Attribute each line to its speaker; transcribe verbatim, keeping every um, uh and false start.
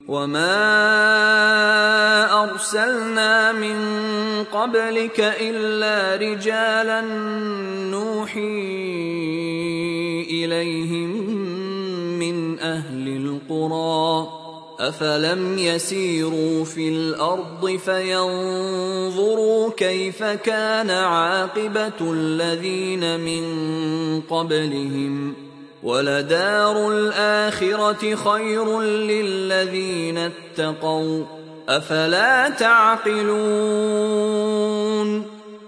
Speaker 1: وما أرسلنا من قبلك إلا رجالا نوحي إليهم من أهل القرى أفلم يسيروا في الأرض فينظروا كيف كان عاقبة الذين من قبلهم ولدار الآخرة خير للذين اتقوا أفلا تعقلون